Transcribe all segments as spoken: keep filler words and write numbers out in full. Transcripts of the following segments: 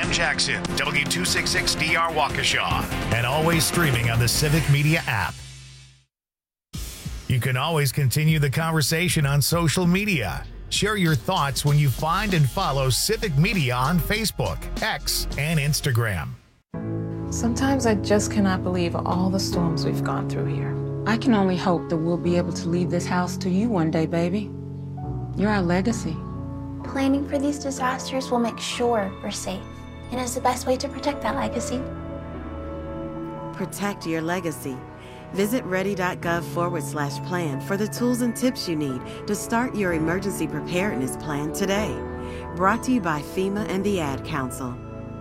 M Jackson, W two sixty-six D R Waukesha, and always streaming on the Civic Media app. You can always continue the conversation on social media. Share your thoughts when you find and follow Civic Media on Facebook, X, and Instagram. Sometimes I just cannot believe all the storms we've gone through here. I can only hope that we'll be able to leave this house to you one day, baby. You're our legacy. Planning for these disasters will make sure we're safe, and is the best way to protect that legacy. Protect your legacy. Visit ready.gov forward slash plan for the tools and tips you need to start your emergency preparedness plan today. Brought to you by FEMA and the Ad Council.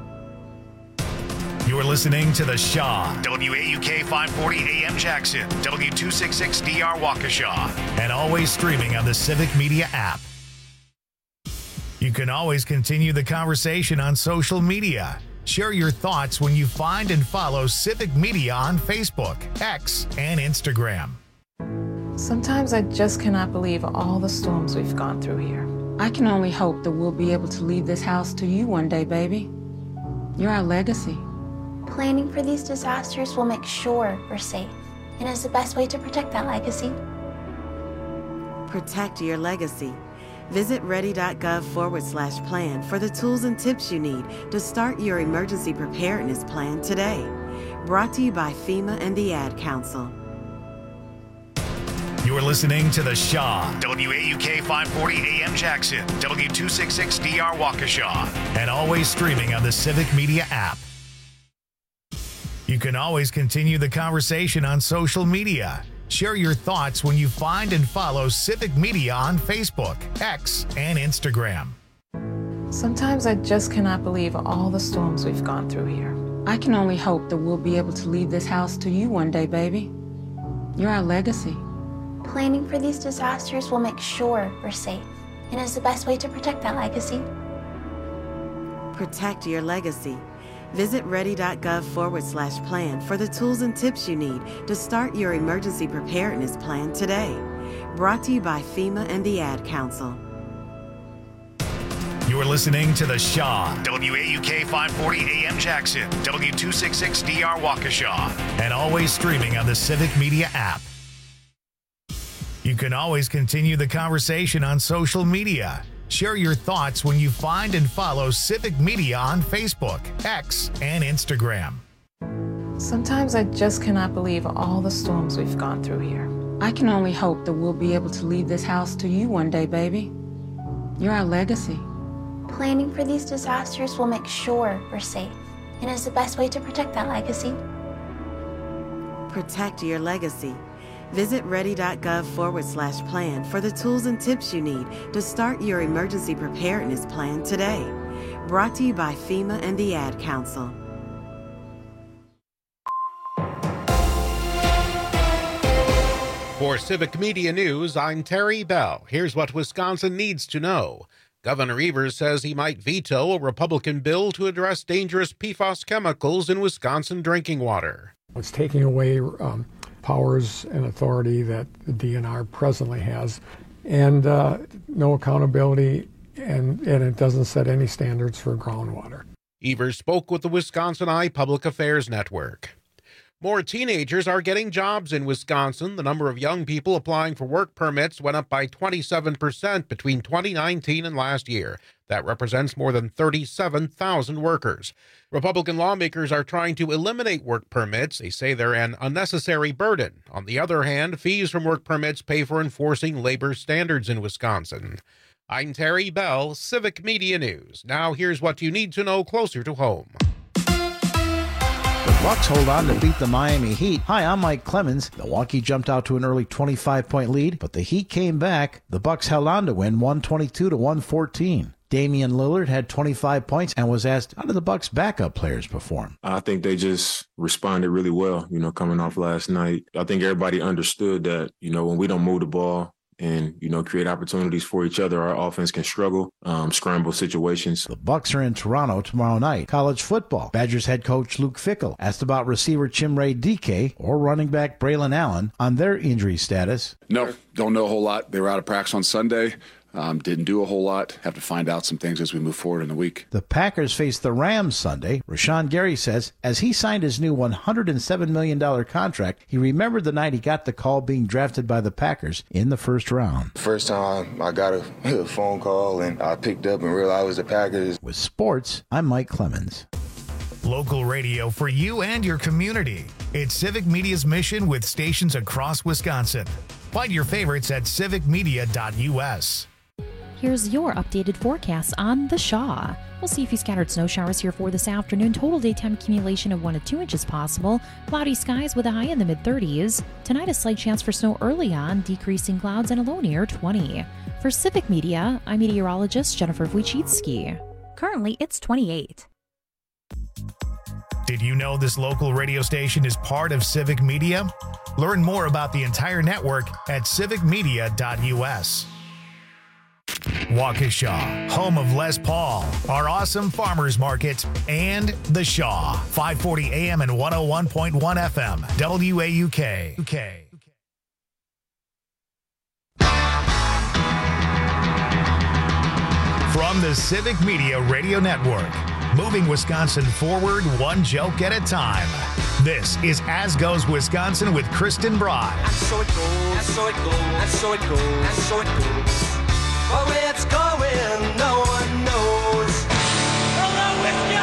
You're listening to The Shaw, W A U K five forty A M Jackson, W two sixty-six D R Waukesha, and always streaming on the Civic Media app. You can always continue the conversation on social media. Share your thoughts when you find and follow Civic Media on Facebook, X, and Instagram. Sometimes I just cannot believe all the storms we've gone through here. I can only hope that we'll be able to leave this house to you one day, baby. You're our legacy. Planning for these disasters will make sure we're safe, and is the best way to protect that legacy. Protect your legacy. Visit ready.gov forward slash plan for the tools and tips you need to start your emergency preparedness plan today. Brought to you by FEMA and the Ad Council. You're listening to The Shaw, W A U K five forty A M Jackson, W two sixty-six D R Waukesha, and always streaming on the Civic Media app. You can always continue the conversation on social media. Share your thoughts when you find and follow Civic Media on Facebook, X, and Instagram. Sometimes I just cannot believe all the storms we've gone through here. I can only hope that we'll be able to leave this house to you one day, baby. You're our legacy. Planning for these disasters will make sure we're safe, and is the best way to protect that legacy. Protect your legacy. Visit ready.gov forward slash plan for the tools and tips you need to start your emergency preparedness plan today. Brought to you by FEMA and the Ad Council. You're listening to The Shaw, W A U K five forty A M Jackson, W two sixty-six D R Waukesha, and always streaming on the Civic Media app. You can always continue the conversation on social media. Share your thoughts when you find and follow Civic Media on Facebook, X, and Instagram. Sometimes I just cannot believe all the storms we've gone through here. I can only hope that we'll be able to leave this house to you one day, baby. You're our legacy. Planning for these disasters will make sure we're safe, and is the best way to protect that legacy. Protect your legacy. Visit ready.gov forward slash plan for the tools and tips you need to start your emergency preparedness plan today. Brought to you by FEMA and the Ad Council. For Civic Media News, I'm Terry Bell. Here's what Wisconsin needs to know. Governor Evers says he might veto a Republican bill to address dangerous P FAS chemicals in Wisconsin drinking water. It's taking away um, powers and authority that the D N R presently has, and uh, no accountability, and, and it doesn't set any standards for groundwater. Evers spoke with the Wisconsin Eye Public Affairs Network. More teenagers are getting jobs in Wisconsin. The number of young people applying for work permits went up by twenty-seven percent between twenty nineteen and last year. That represents more than thirty-seven thousand workers. Republican lawmakers are trying to eliminate work permits. They say they're an unnecessary burden. On the other hand, fees from work permits pay for enforcing labor standards in Wisconsin. I'm Terry Bell, Civic Media News. Now here's what you need to know closer to home. The Bucks hold on to beat the Miami Heat. Hi, I'm Mike Clemens. Milwaukee jumped out to an early twenty-five point lead, but the Heat came back. The Bucks held on to win one twenty-two to one fourteen. Damian Lillard had twenty-five points and was asked, how did the Bucks' backup players perform? I think they just responded really well, you know, coming off last night. I think everybody understood that, you know, when we don't move the ball and, you know, create opportunities for each other, our offense can struggle, um, scramble situations. The Bucks are in Toronto tomorrow night. College football. Badgers head coach Luke Fickell asked about receiver Chimere Dike or running back Braylon Allen on their injury status. No, don't know a whole lot. They were out of practice on Sunday. Um, didn't do a whole lot. Have to find out some things as we move forward in the week. The Packers face the Rams Sunday. Rashawn Gary says as he signed his new one hundred seven million dollars contract, he remembered the night he got the call being drafted by the Packers in the first round. First time I got a, a phone call and I picked up and realized it was the Packers. With sports, I'm Mike Clemens. Local radio for you and your community. It's Civic Media's mission with stations across Wisconsin. Find your favorites at civic media dot u s. Here's your updated forecast on the Shaw. We'll see a few scattered snow showers here for this afternoon. Total daytime accumulation of one to two inches possible. Cloudy skies with a high in the mid thirties. Tonight, a slight chance for snow early on, decreasing clouds and a low near twenty. For Civic Media, I'm meteorologist Jennifer Wojcicki. Currently, it's twenty-eight. Did you know this local radio station is part of Civic Media? Learn more about the entire network at civic media dot u s. Waukesha, home of Les Paul, our awesome farmers market, and The Shaw, five forty A M and one oh one point one F M, W A U K. From the Civic Media Radio Network, moving Wisconsin forward one joke at a time. This is As Goes Wisconsin with Kristen Bride. And so it goes, and so it goes, and so it goes, and so it goes. But where it's going, no one knows. Hello,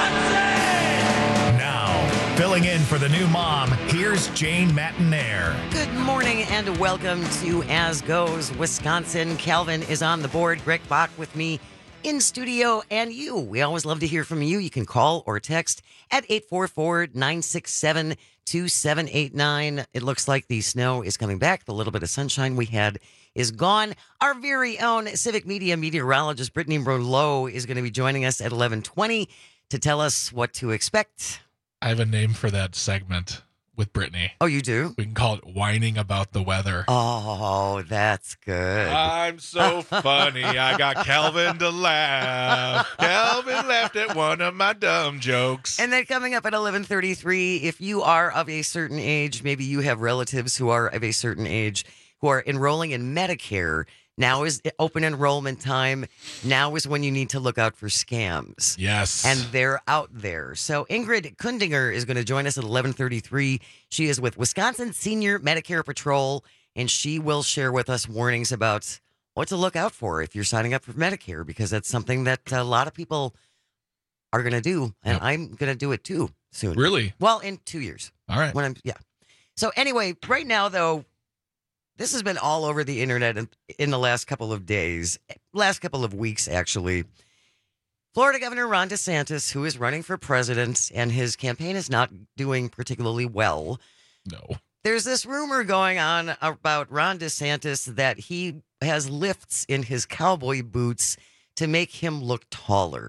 Wisconsin! Now, filling in for the new mom, here's Jane Matinaire. Good morning and welcome to As Goes Wisconsin. Calvin is on the board. Greg Bach with me in studio, and you. We always love to hear from you. You can call or text at eight four four, nine six seven, two seven eight nine. It looks like the snow is coming back. The little bit of sunshine we had is gone. Our very own Civic Media meteorologist Brittany Brolo is going to be joining us at eleven twenty to tell us what to expect. I have a name for that segment with Brittany. Oh, you do? We can call it Whining About the Weather. Oh, that's good. I'm so funny. I got Calvin to laugh. Calvin laughed at one of my dumb jokes. And then coming up at eleven thirty-three, if you are of a certain age, maybe you have relatives who are of a certain age who are enrolling in Medicare, now is open enrollment time. Now is when you need to look out for scams. Yes. And they're out there. So Ingrid Kundinger is going to join us at eleven thirty-three. She is with Wisconsin Senior Medicare Patrol, and she will share with us warnings about what to look out for if you're signing up for Medicare, because that's something that a lot of people are going to do, and yep. I'm going to do it too soon. Really? Well, in two years. All right. When I'm yeah. So anyway, right now though, this has been all over the internet in, in the last couple of days, last couple of weeks, actually. Florida Governor Ron DeSantis, who is running for president, and his campaign is not doing particularly well. No. There's this rumor going on about Ron DeSantis that he has lifts in his cowboy boots to make him look taller.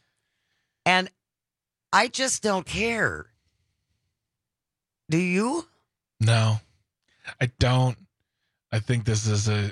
And I just don't care. Do you? No, I don't. I think this is a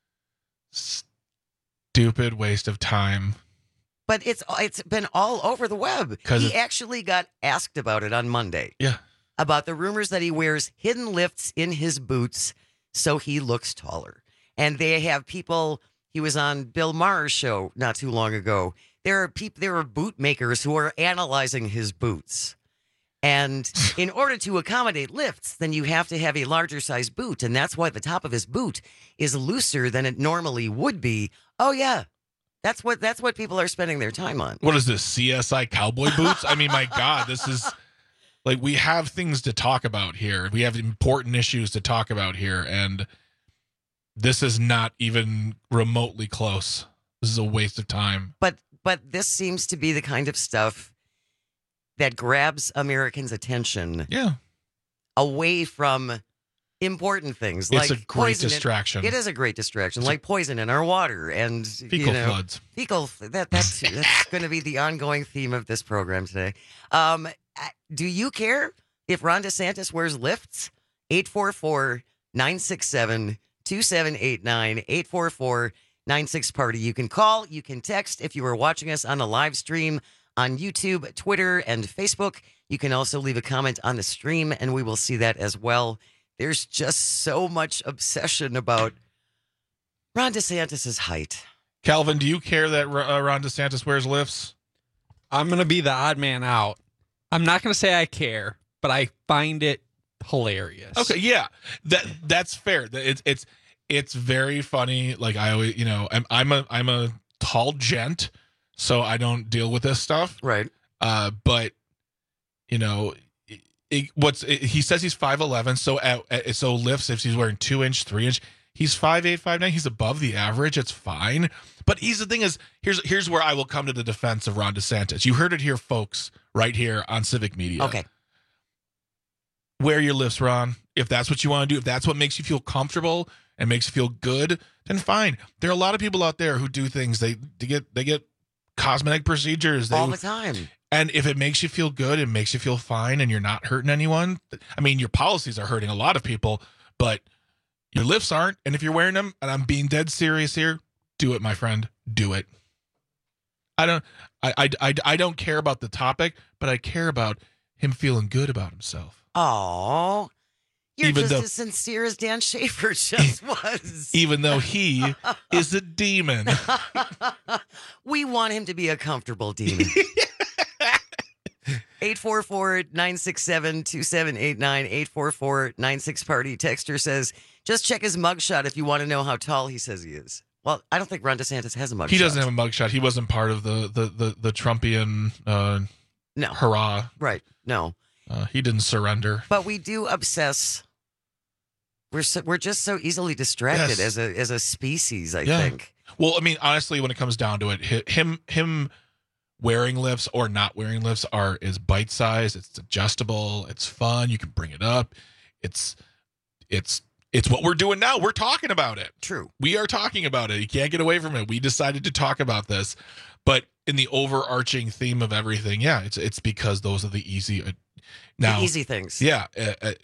stupid waste of time. But it's it's been all over the web. He actually got asked about it on Monday. Yeah. About the rumors that he wears hidden lifts in his boots so he looks taller. And they have people, he was on Bill Maher's show not too long ago. There are people, there are boot makers who are analyzing his boots. And in order to accommodate lifts, then you have to have a larger size boot. And that's why the top of his boot is looser than it normally would be. Oh, yeah. That's what that's what people are spending their time on. What is this, C S I cowboy boots? I mean, my God, this is like, we have things to talk about here. We have important issues to talk about here. And this is not even remotely close. This is a waste of time. But but this seems to be the kind of stuff that grabs Americans' attention yeah. away from important things. It's like a great poison distraction. In, it is a great distraction, it's like a, poison in our water and fecal you know, floods. Fecal. That that's that's going to be the ongoing theme of this program today. Um, do you care if Ron DeSantis wears lifts? eight four four, nine six seven, two seven eight nine, eight four four, nine six party. You can call, you can text if you are watching us on a live stream on YouTube, Twitter, and Facebook. You can also leave a comment on the stream, and we will see that as well. There's just so much obsession about Ron DeSantis' height. Calvin, do you care that uh, Ron DeSantis wears lifts? I'm going to be the odd man out. I'm not going to say I care, but I find it hilarious. Okay, yeah, that that's fair. It's it's it's very funny. Like I always, you know, I'm I'm a I'm a tall gent, so I don't deal with this stuff. Right. Uh, but you know, it, it, what's it, he says he's five eleven. So at, at, so lifts if he's wearing two inch, three inch. He's five eight, five nine. He's above the average. It's fine. But he's the thing is, here's here's where I will come to the defense of Ron DeSantis. You heard it here, folks, right here on Civic Media. Okay. Wear your lifts, Ron. If that's what you want to do, if that's what makes you feel comfortable and makes you feel good, then fine. There are a lot of people out there who do things. They, they get they get cosmetic procedures they, all the time. And if it makes you feel good and makes you feel fine and you're not hurting anyone, I mean, your policies are hurting a lot of people, but your lifts aren't. And if you're wearing them, and I'm being dead serious here, do it, my friend. Do it. I don't I, I, I, I don't care about the topic, but I care about him feeling good about himself. Oh, you're Even just though, as sincere as Dan Schaefer just was. Even though he is a demon. We want him to be a comfortable demon. eight four four, nine six seven, two seven eight nine, eight four four, nine six party. Texter says, just check his mugshot if you want to know how tall he says he is. Well, I don't think Ron DeSantis has a mugshot. He doesn't have a mugshot. He wasn't part of the the the, the Trumpian uh, no. hurrah. Right. No. Uh, he didn't surrender. But we do obsess. We're so, we're just so easily distracted Yes. as a as a species, I Yeah. think. Well, I mean, honestly, when it comes down to it, hi- him him wearing lifts or not wearing lifts are is bite size. It's adjustable. It's fun. You can bring it up. It's it's it's what we're doing now. We're talking about it. True. We are talking about it. You can't get away from it. We decided to talk about this, but in the overarching theme of everything, yeah, it's it's because those are the easy uh, now the easy things. Yeah. Uh, uh,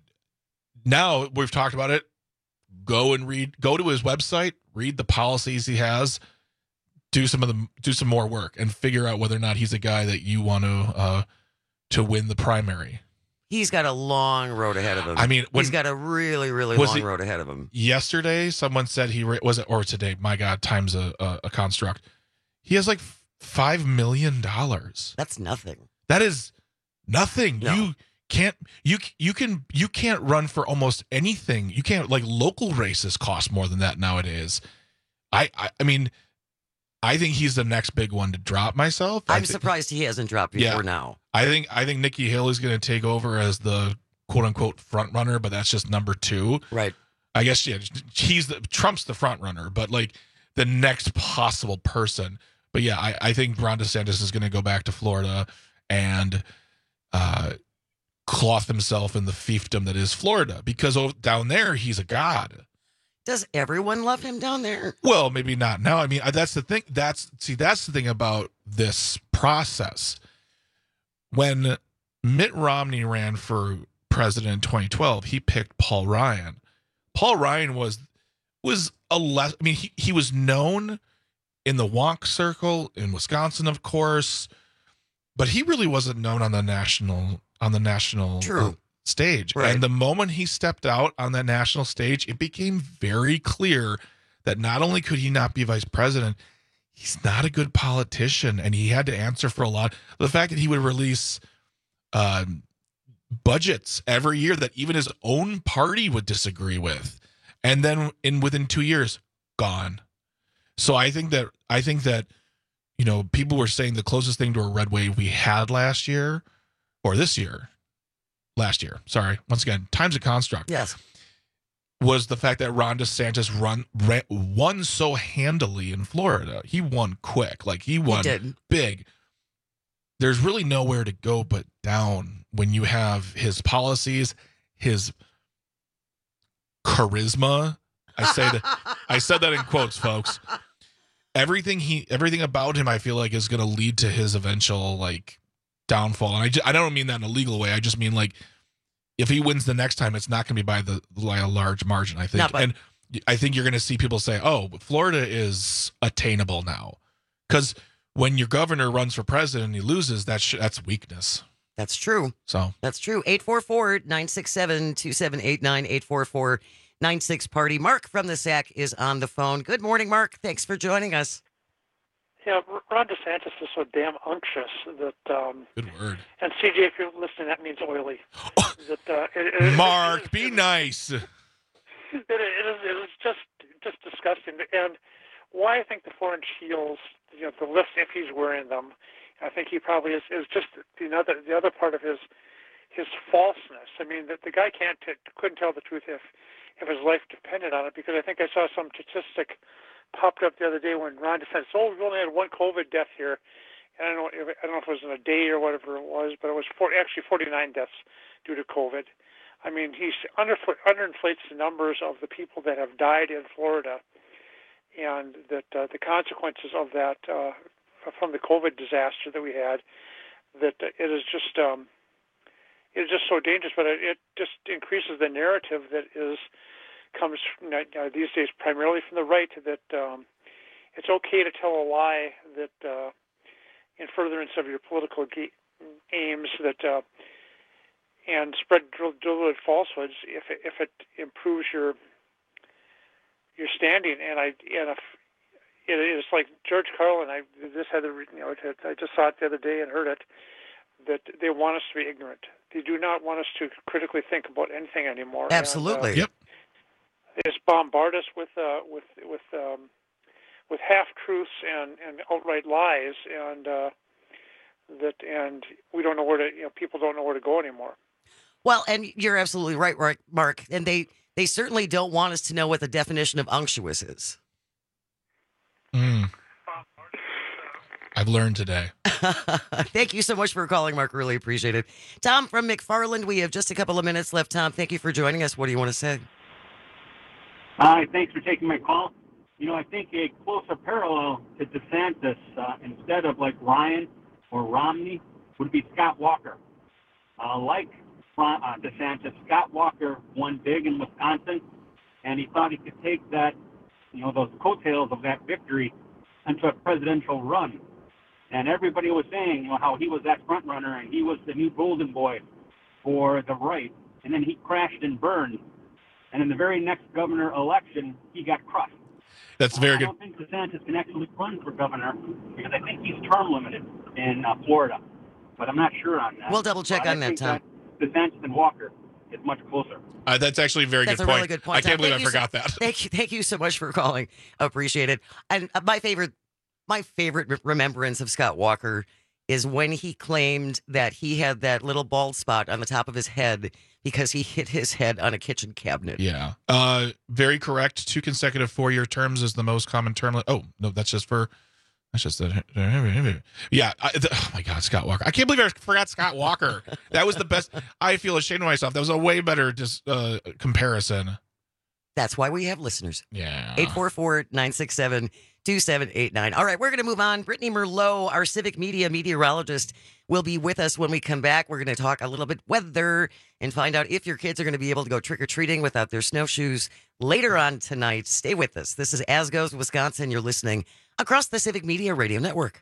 now we've talked about it. Go and read. Go to his website. Read the policies he has. Do some of the do some more work and figure out whether or not he's a guy that you want to uh, to win the primary. He's got a long road ahead of him. I mean, when, he's got a really, really was long he- road ahead of him. yesterday, someone said he ra- was it or today. My God, time's a, a, a construct. He has like five million dollars. That's nothing. That is nothing. No. You can't you you can you can't run for almost anything. You can't like local races cost more than that nowadays. I I, I mean. I think he's the next big one to drop myself. I I'm thi- surprised he hasn't dropped before Yeah. now. I think I think Nikki Haley is going to take over as the quote unquote front runner, but that's just number two. Right. I guess yeah, he's the Trump's the front runner, but like the next possible person. But yeah, I, I think Ron DeSantis is going to go back to Florida and uh, cloth himself in the fiefdom that is Florida because over, down there he's a god. Does everyone love him down there? Well, maybe not now. I mean, that's the thing. That's see, that's the thing about this process. When Mitt Romney ran for president in twenty twelve, he picked Paul Ryan. Paul Ryan was was a less. I mean, he he was known in the wonk circle in Wisconsin, of course, but he really wasn't known on the national on the national True. uh, stage. Right. And the moment he stepped out on that national stage, it became very clear that not only could he not be vice president, he's not a good politician, and he had to answer for a lot. The fact that he would release um, budgets every year that even his own party would disagree with, and then in within two years, gone. So I think that I think that you know people were saying the closest thing to a red wave we had last year or this year. Last year, sorry. Once again, time's a construct. Yes. Was the fact that Ron DeSantis run ran, won so handily in Florida. He won quick. Like he won did. big. There's really nowhere to go but down when you have his policies, his charisma. I say that I said that in quotes, folks. Everything he everything about him I feel like is going to lead to his eventual like downfall. And I, just, I don't mean that in a legal way. I just mean like if he wins the next time, it's not going to be by the by a large margin, I think. Not by- and I think you're going to see people say, oh, Florida is attainable now. Because when your governor runs for president and he loses, that's, sh- that's weakness. That's true. So That's true. eight four four, nine six seven, two seven eight nine, eight four four, nine six party. Mark from the S A C is on the phone. Good morning, Mark. Thanks for joining us. Yeah, Ron DeSantis is so damn unctuous that. Um, Good word. And C J, if you're listening, that means oily. that, uh, it, it, Mark, it, it, be it, nice. It, it is. It is just just disgusting. And why I think the four-inch heels, you know, the lifts, if he's wearing them, I think he probably is. Is just the other the other part of his his falseness. I mean, that the guy can't t- couldn't tell the truth if if his life depended on it. Because I think I saw some statistic popped up the other day when Ron DeSantis, oh, we've only had one COVID death here. And I don't know if, I don't know if it was in a day or whatever it was, but it was for, actually forty-nine deaths due to COVID. I mean, he's under underinflates the numbers of the people that have died in Florida, and that uh, the consequences of that uh, from the COVID disaster that we had, that it is just um, it is just so dangerous. But it, it just increases the narrative that is comes from, uh, these days primarily from the right, that um, it's okay to tell a lie that uh, in furtherance of your political ga- aims, that uh, and spread deliberate falsehoods if it, if it improves your your standing. And I and if it is like George Carlin, I this had the you know I just saw it the other day and heard it, that they want us to be ignorant. They do not want us to critically think about anything anymore. Absolutely. And, uh, yep. They just bombard us with uh, with with um, with half truths and, and outright lies, and uh, that and we don't know where to. You know, people don't know where to go anymore. Well, and you're absolutely right, Mark. And they they certainly don't want us to know what the definition of unctuous is. Mm. I've learned today. Thank you so much for calling, Mark. Really appreciate it. Tom from McFarland, we have just a couple of minutes left. Tom, thank you for joining us. What do you want to say? Hi, thanks for taking my call. You know, I think a closer parallel to DeSantis, uh, instead of like Ryan or Romney, would be Scott Walker. Uh, like uh, DeSantis, Scott Walker won big in Wisconsin, and he thought he could take that, you know, those coattails of that victory into a presidential run. And everybody was saying, you know, how he was that front runner and he was the new golden boy for the right. And then he crashed and burned. And in the very next governor election, he got crushed. That's very uh, good. I don't think DeSantis can actually run for governor because I think he's term limited in uh, Florida. But I'm not sure on that. We'll double check but on I that, Tom. That DeSantis and Walker is much closer. Uh, that's actually a very That's good a point. really good point. I can't Tom. believe Thank I you forgot so, that. Thank you, thank you so much for calling. Appreciate it. And uh, my favorite, my favorite remembrance of Scott Walker is when he claimed that he had that little bald spot on the top of his head because he hit his head on a kitchen cabinet. Yeah. Uh, very correct. Two consecutive four-year terms is the most common term. Oh, no, that's just for, that's just the, yeah. I, the, oh my God, Scott Walker. I can't believe I forgot Scott Walker. That was the best. I feel ashamed of myself. That was a way better dis, uh, comparison. That's why we have listeners. Yeah. eight four four, nine six seven, two seven eight nine. All right, we're going to move on. Brittany Merlot, our civic media meteorologist, will be with us when we come back. We're going to talk a little bit weather and find out if your kids are going to be able to go trick-or-treating without their snowshoes later on tonight. Stay with us. This is As Goes Wisconsin. You're listening across the Civic Media Radio Network.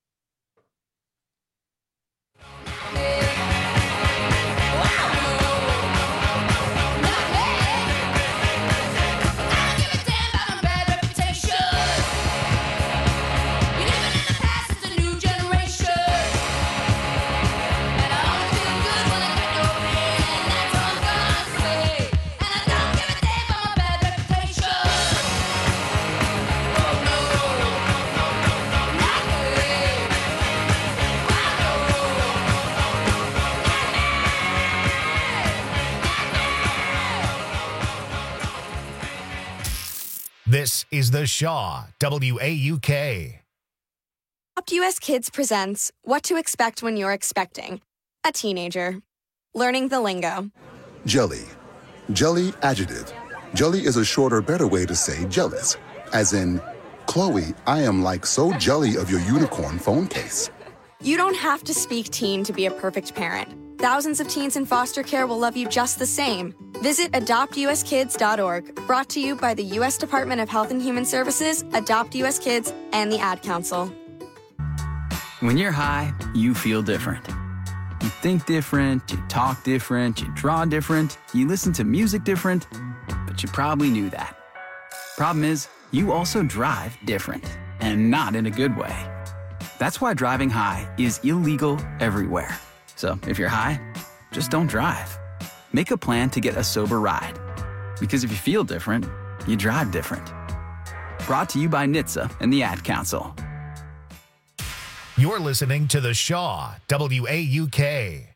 This is The Shaw, W A U K. Adopt U S Kids presents What to Expect When You're Expecting a Teenager. Learning the lingo. Jelly. Jelly adjective. Jelly is a shorter, better way to say jealous. As in, Chloe, I am like so jelly of your unicorn phone case. You don't have to speak teen to be a perfect parent. Thousands of teens in foster care will love you just the same. Visit adopt u s kids dot org, brought to you by the U S Department of Health and Human Services, Adopt U S Kids, and the Ad Council. When you're high, you feel different. You think different, you talk different, you draw different, you listen to music different, but you probably knew that. Problem is, you also drive different, and not in a good way. That's why driving high is illegal everywhere. So if you're high, just don't drive. Make a plan to get a sober ride. Because if you feel different, you drive different. Brought to you by N H T S A and the Ad Council. You're listening to The Shaw, W A U K.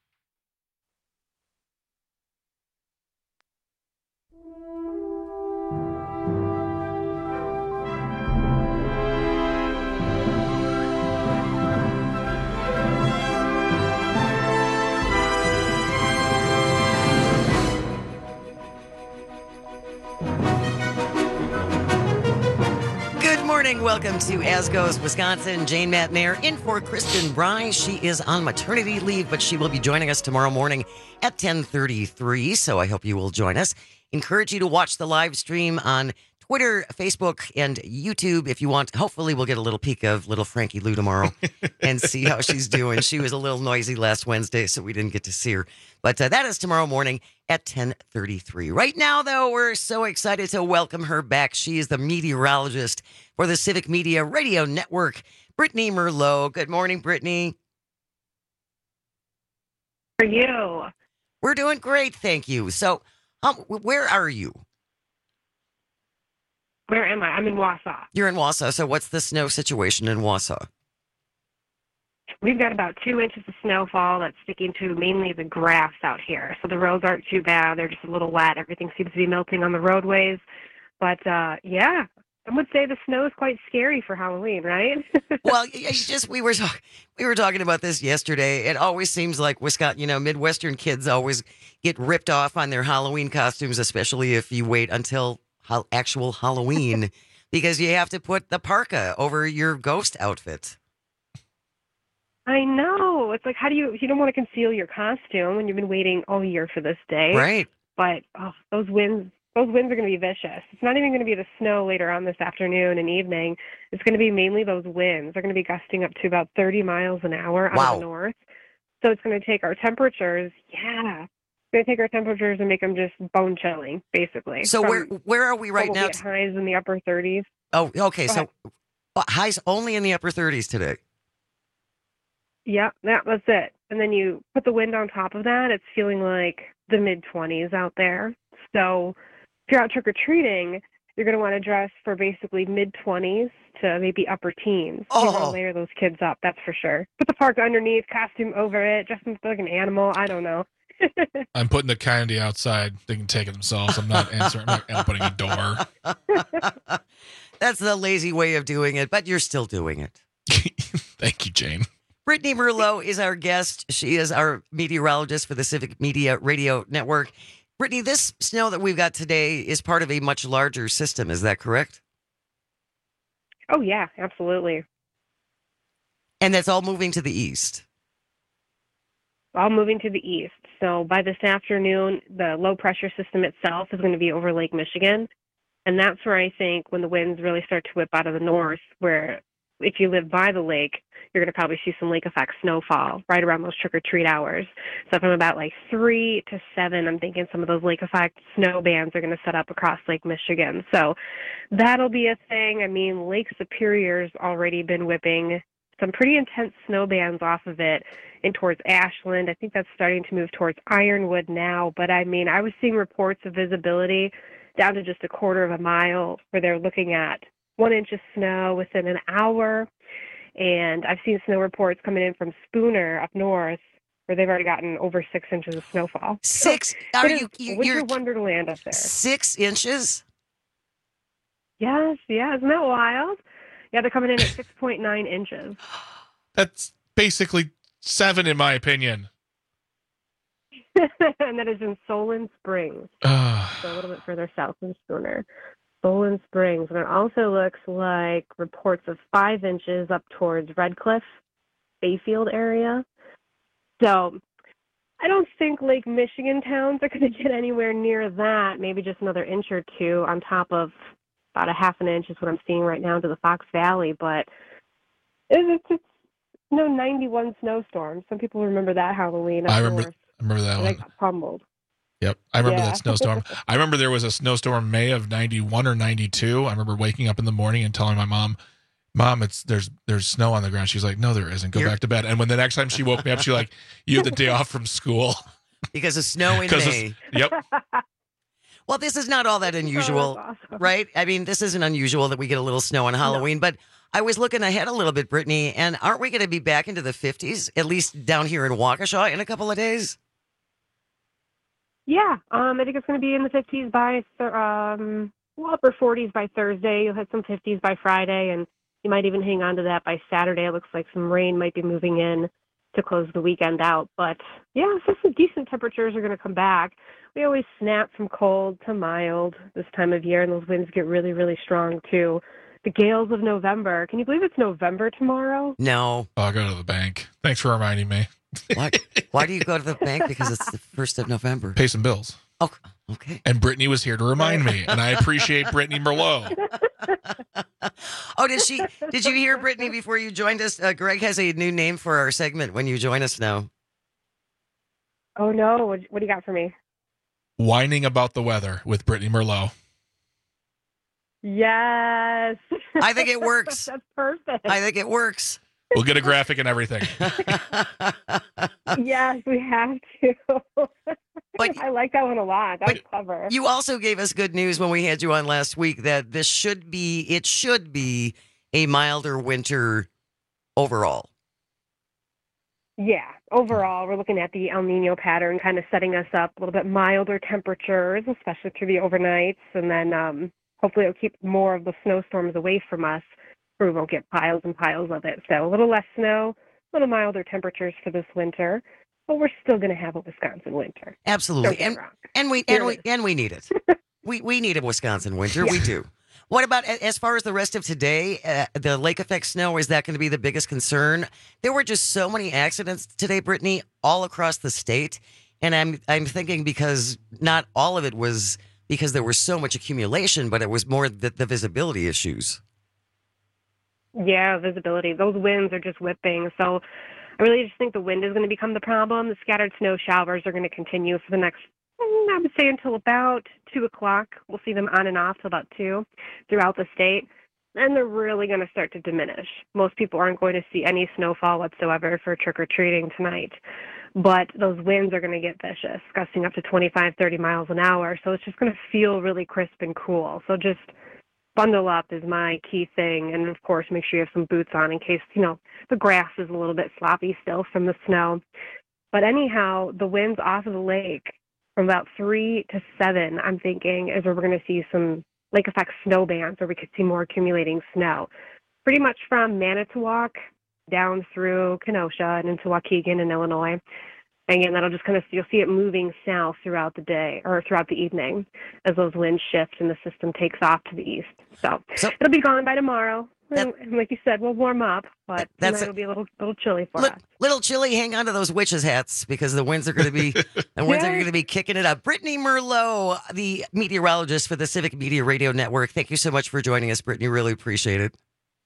Good morning. Welcome to As Goes Wisconsin. Jane Matnair in for Kristen Bryce. She is on maternity leave, but she will be joining us tomorrow morning at ten thirty-three, so I hope you will join us. Encourage you to watch the live stream on Twitter, Facebook, and YouTube if you want. Hopefully we'll get a little peek of little Frankie Lou tomorrow and see how she's doing. She was a little noisy last Wednesday, so we didn't get to see her. But uh, that is tomorrow morning at ten thirty-three. Right now, though, we're so excited to welcome her back. She is the meteorologist for the Civic Media Radio Network, Brittany Merlot. Good morning, Brittany. How are you? We're doing great, thank you. So, um, where are you? Where am I? I'm in Wausau. You're in Wausau. So what's the snow situation in Wausau? We've got about two inches of snowfall that's sticking to mainly the grass out here. So the roads aren't too bad. They're just a little wet. Everything seems to be melting on the roadways. But, uh, yeah, I would say the snow is quite scary for Halloween, right? Well, it's just we were talk- we were talking about this yesterday. It always seems like Wisconsin, you know, Midwestern kids always get ripped off on their Halloween costumes, especially if you wait until ho- actual Halloween, because you have to put the parka over your ghost outfit. I know. It's like, how do you, you don't want to conceal your costume when you've been waiting all year for this day. Right. But oh, those winds, those winds are going to be vicious. It's not even going to be the snow later on this afternoon and evening. It's going to be mainly those winds. They're going to be gusting up to about thirty miles an hour out Wow. of the north. So it's going to take our temperatures, yeah, it's going to take our temperatures and make them just bone chilling, basically. So From where where are we right what will now? be at highs in the upper thirties. Oh, okay. Go So ahead. uh, highs only in the upper thirties today. Yeah, that was it. And then you put the wind on top of that, it's feeling like the mid-twenties out there. So if you're out trick-or-treating, you're going to want to dress for basically mid-twenties to maybe upper teens. You want to Oh. layer those kids up, that's for sure. Put the parka underneath, costume over it, dress them like an animal. I don't know. I'm putting the candy outside. They can take it themselves. I'm not answering. I'm not opening a door. That's the lazy way of doing it, but you're still doing it. Thank you, Jane. Brittany Merlot is our guest. She is our meteorologist for the Civic Media Radio Network. Brittany, this snow that we've got today is part of a much larger system. Is that correct? Oh, yeah, absolutely. And that's all moving to the east. All moving to the east. So by this afternoon, the low pressure system itself is going to be over Lake Michigan. And that's where I think when the winds really start to whip out of the north, where if you live by the lake, you're going to probably see some lake effect snowfall right around those trick-or-treat hours. So from about like three to seven, I'm thinking some of those lake effect snow bands are going to set up across Lake Michigan. So that'll be a thing. I mean, Lake Superior's already been whipping some pretty intense snow bands off of it and towards Ashland. I think that's starting to move towards Ironwood now. But I mean, I was seeing reports of visibility down to just a quarter of a mile where they're looking at one inch of snow within an hour. And I've seen snow reports coming in from Spooner up north where they've already gotten over six inches of snowfall. Six? So Are it is you, you winter you're wonderland up there. six inches? Yes, yeah, isn't that wild? Yeah, they're coming in at six point nine inches. That's basically seven, in my opinion. And that is in Solon Springs. So a little bit further south than Spooner. Solon Springs. And it also looks like reports of five inches up towards Red Cliff, Bayfield area. So I don't think Lake Michigan towns are going to get anywhere near that. Maybe just another inch or two on top of about a half an inch is what I'm seeing right now to the Fox Valley. But it's, it's you know, ninety-one snowstorms. Some people remember that Halloween. Up I remember. north. I remember that They one. got pummeled. Yep, I remember Yeah. that snowstorm. I remember there was a snowstorm May of ninety-one or ninety-two. I remember waking up in the morning and telling my mom, Mom, it's there's there's snow on the ground. She's like, no, there isn't. Go You're- back to bed. And when the next time she woke me up, she's like, you have the day off from school. Because of snow in 'Cause May. it's- Yep. Well, this is not all that unusual, that's awesome. right? I mean, this isn't unusual that we get a little snow on Halloween, but I was looking ahead a little bit, Brittany, and aren't we going to be back into the fifties, at least down here in Waukesha, in a couple of days? Yeah, um, I think it's going to be in the fifties by th- um, well, upper forties by Thursday. You'll hit some fifties by Friday, and you might even hang on to that by Saturday. It looks like some rain might be moving in to close the weekend out. But yeah, so some decent temperatures are going to come back. We always snap from cold to mild this time of year, and those winds get really, really strong too. The gales of November. Can you believe it's November tomorrow? No. Oh, I'll go to the bank. Thanks for reminding me. Why, why do you go to the bank? Because it's the first of November. Pay some bills. Oh, okay. And Brittany was here to remind me, and I appreciate Brittany Merlot. Oh, did she? Did you hear, Brittany, before you joined us? Uh, Greg has a new name for our segment when you join us now. Oh no! What, what do you got for me? Whining about the weather with Brittany Merlot. Yes. I think it works. That's perfect. I think it works. We'll get a graphic and everything. Yes, we have to. But I like that one a lot. That was clever. You also gave us good news when we had you on last week that this should be, it should be a milder winter overall. Yeah, overall, we're looking at the El Nino pattern kind of setting us up a little bit milder temperatures, especially through the overnights. And then um, hopefully it'll keep more of the snowstorms away from us, where we won't get piles and piles of it. So a little less snow, a little milder temperatures for this winter, but we're still going to have a Wisconsin winter. Absolutely. Don't get And, me wrong. and we and we and we need it. we we need a Wisconsin winter. Yeah. We do. What about a- as far as the rest of today? Uh, the lake effect snow, is that going to be the biggest concern? There were just so many accidents today, Brittany, all across the state, and I'm I'm thinking because not all of it was because there was so much accumulation, but it was more the, the visibility issues. Yeah, visibility. Those winds are just whipping. So I really just think the wind is going to become the problem. The scattered snow showers are going to continue for the next, mm, I would say, until about two o'clock. We'll see them on and off till about two throughout the state. And they're really going to start to diminish. Most people aren't going to see any snowfall whatsoever for trick-or-treating tonight. But those winds are going to get vicious, gusting up to twenty-five, thirty miles an hour. So it's just going to feel really crisp and cool. So just bundle up is my key thing. And, of course, make sure you have some boots on in case, you know, the grass is a little bit sloppy still from the snow. But anyhow, the winds off of the lake from about three to seven, I'm thinking, is where we're going to see some lake effect snow bands where we could see more accumulating snow. Pretty much from Manitowoc down through Kenosha and into Waukegan in Illinois. And again, that'll just kind of, you'll see it moving south throughout the day or throughout the evening as those winds shift and the system takes off to the east. So, So- it'll be gone by tomorrow. That- and, and like you said, we'll warm up, but That's tonight a- it'll be a little little chilly for Li- us. little chilly, hang on to those witches' hats because the winds are going to be the winds are Yeah. going to be kicking it up. Brittany Merlot, the meteorologist for the Civic Media Radio Network. Thank you so much for joining us, Brittany. Really appreciate it.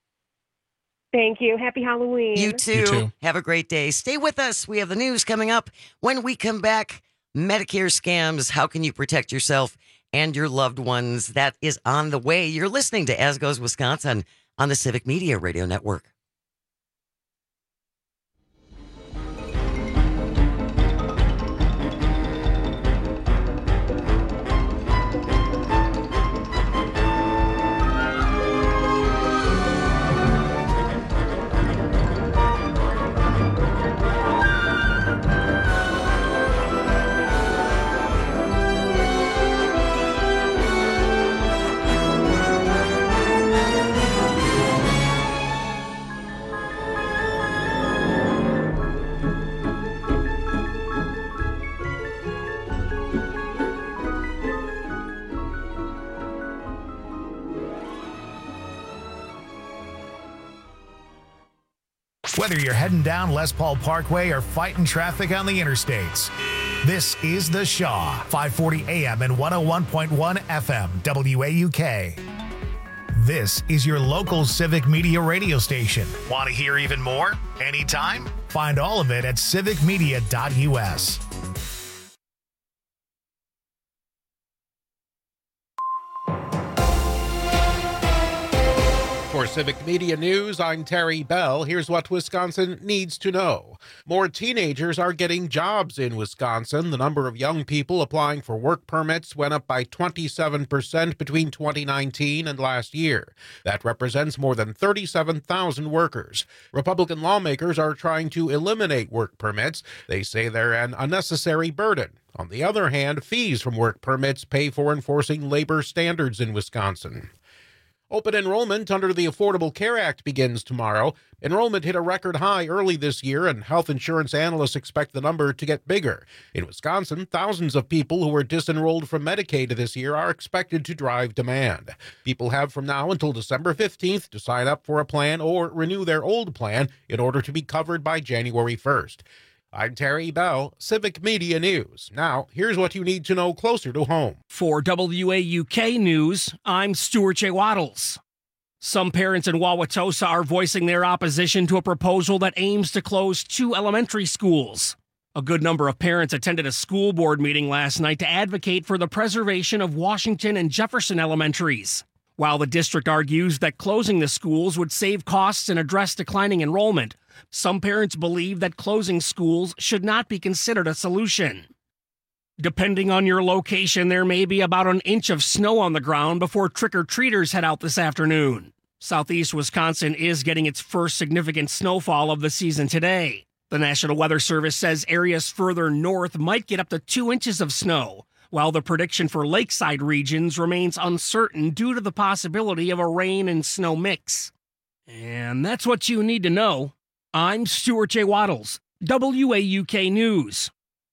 Thank you. Happy Halloween. You too. You too. Have a great day. Stay with us. We have the news coming up. When we come back, Medicare scams. How can you protect yourself and your loved ones? That is on the way. You're listening to As Goes Wisconsin on the Civic Media Radio Network. Whether you're heading down Les Paul Parkway or fighting traffic on the interstates, this is The Shaw, five forty A M and one oh one point one F M, W A U K. This is your local Civic Media radio station. Want to hear even more? Anytime? Find all of it at civic media dot U S. For Civic Media News, I'm Terry Bell. Here's what Wisconsin needs to know. More teenagers are getting jobs in Wisconsin. The number of young people applying for work permits went up by twenty-seven percent between twenty nineteen and last year. That represents more than thirty-seven thousand workers. Republican lawmakers are trying to eliminate work permits. They say they're an unnecessary burden. On the other hand, fees from work permits pay for enforcing labor standards in Wisconsin. Open enrollment under the Affordable Care Act begins tomorrow. Enrollment hit a record high early this year, and health insurance analysts expect the number to get bigger. In Wisconsin, thousands of people who were disenrolled from Medicaid this year are expected to drive demand. People have from now until December fifteenth to sign up for a plan or renew their old plan in order to be covered by January first. I'm Terry Bell, Civic Media News. Now, here's what you need to know closer to home. For W A U K News, I'm Stuart J. Waddles. Some parents in Wauwatosa are voicing their opposition to a proposal that aims to close two elementary schools. A good number of parents attended a school board meeting last night to advocate for the preservation of Washington and Jefferson elementaries. While the district argues that closing the schools would save costs and address declining enrollment, some parents believe that closing schools should not be considered a solution. Depending on your location, there may be about an inch of snow on the ground before trick-or-treaters head out this afternoon. Southeast Wisconsin is getting its first significant snowfall of the season today. The National Weather Service says areas further north might get up to two inches of snow, while the prediction for lakeside regions remains uncertain due to the possibility of a rain and snow mix. And that's what you need to know. I'm Stuart J. Waddles, W A U K News.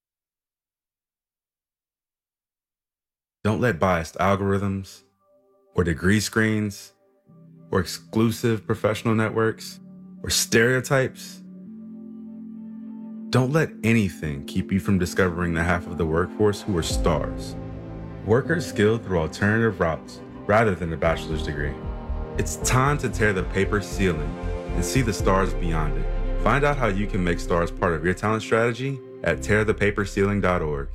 Don't let biased algorithms, or degree screens, or exclusive professional networks, or stereotypes. Don't let anything keep you from discovering the half of the workforce who are stars. Workers skilled through alternative routes rather than a bachelor's degree. It's time to tear the paper ceiling and see the stars beyond it. Find out how you can make stars part of your talent strategy at tear the paper ceiling dot org.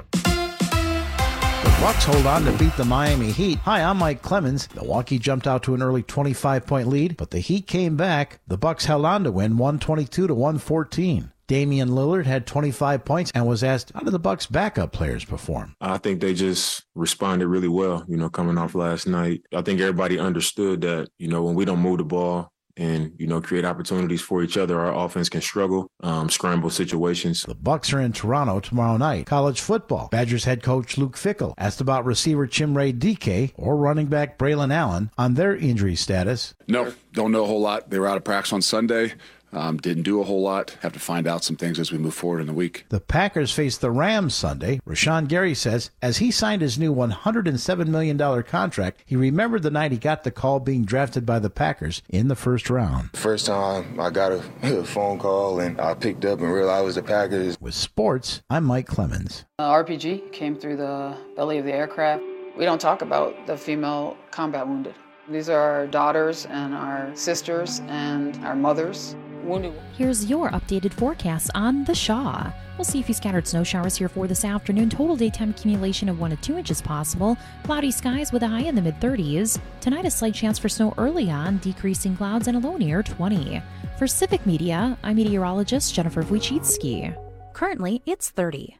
The Bucks hold on to beat the Miami Heat. Hi, I'm Mike Clemens. Milwaukee jumped out to an early twenty-five point lead, but the Heat came back. The Bucks held on to win one twenty-two to one fourteen. Damian Lillard had twenty-five points and was asked, how did the Bucks' backup players perform? I think they just responded really well, you know, coming off last night. I think everybody understood that, you know, when we don't move the ball and, you know, create opportunities for each other, our offense can struggle, um, scramble situations. The Bucks are in Toronto tomorrow night. College football. Badgers head coach Luke Fickell asked about receiver Chimere Dike or running back Braylon Allen on their injury status. No, don't know a whole lot. They were out of practice on Sunday. Um, didn't do a whole lot. Have to find out some things as we move forward in the week. The Packers face the Rams Sunday. Rashawn Gary says as he signed his new one hundred seven million dollars contract, he remembered the night he got the call being drafted by the Packers in the first round. First time I got a phone call and I picked up and realized it was the Packers. With sports, I'm Mike Clemens. Uh, R P G came through the belly of the aircraft. We don't talk about the female combat wounded. These are our daughters and our sisters and our mothers. Here's your updated forecast on the Shaw. We'll see a few scattered snow showers here for this afternoon. Total daytime accumulation of one to two inches possible. Cloudy skies with a high in the mid thirties. Tonight, a slight chance for snow early on, decreasing clouds and a low near twenty. For Civic Media, I'm meteorologist Jennifer Wojcicki. Currently, it's thirty.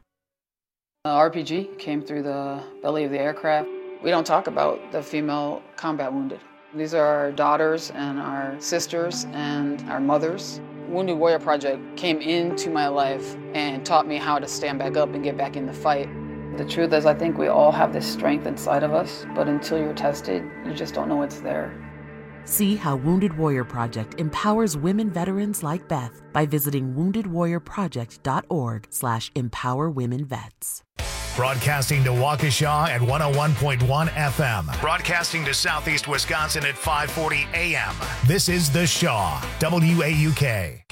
Uh, R P G came through the belly of the aircraft. We don't talk about the female combat wounded. These are our daughters and our sisters and our mothers. Wounded Warrior Project came into my life and taught me how to stand back up and get back in the fight. The truth is, I think we all have this strength inside of us, but until you're tested, you just don't know it's there. See how Wounded Warrior Project empowers women veterans like Beth by visiting wounded warrior project dot org slash empower women vets. Broadcasting to Waukesha at one oh one point one F M. Broadcasting to Southeast Wisconsin at five forty A M. This is The Shaw, W A U K.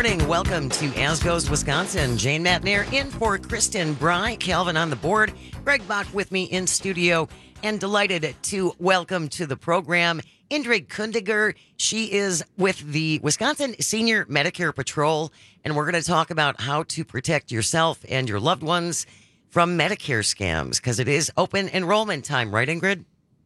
morning. Welcome to As Goes Wisconsin. Jane Matnair in for Kristen Bry. Calvin on the board. Greg Bach with me in studio. And delighted to welcome to the program Ingrid Kundiger. She is with the Wisconsin Senior Medicare Patrol. And we're going to talk about how to protect yourself and your loved ones from Medicare scams, because it is open enrollment time, right, Ingrid?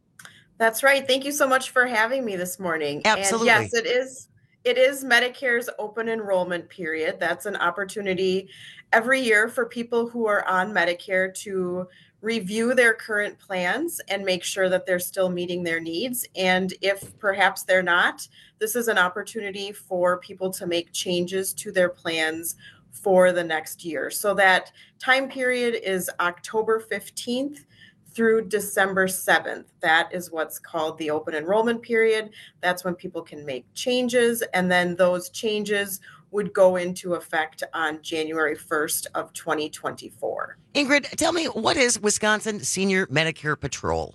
That's right. Thank you so much for having me this morning. Absolutely. And yes, it is. It is Medicare's open enrollment period. That's an opportunity every year for people who are on Medicare to review their current plans and make sure that they're still meeting their needs. And if perhaps they're not, this is an opportunity for people to make changes to their plans for the next year. So that time period is October fifteenth through December seventh. That is what's called the open enrollment period. That's when people can make changes, and then those changes would go into effect on January first of twenty twenty-four. Ingrid, tell me, what is Wisconsin Senior Medicare Patrol?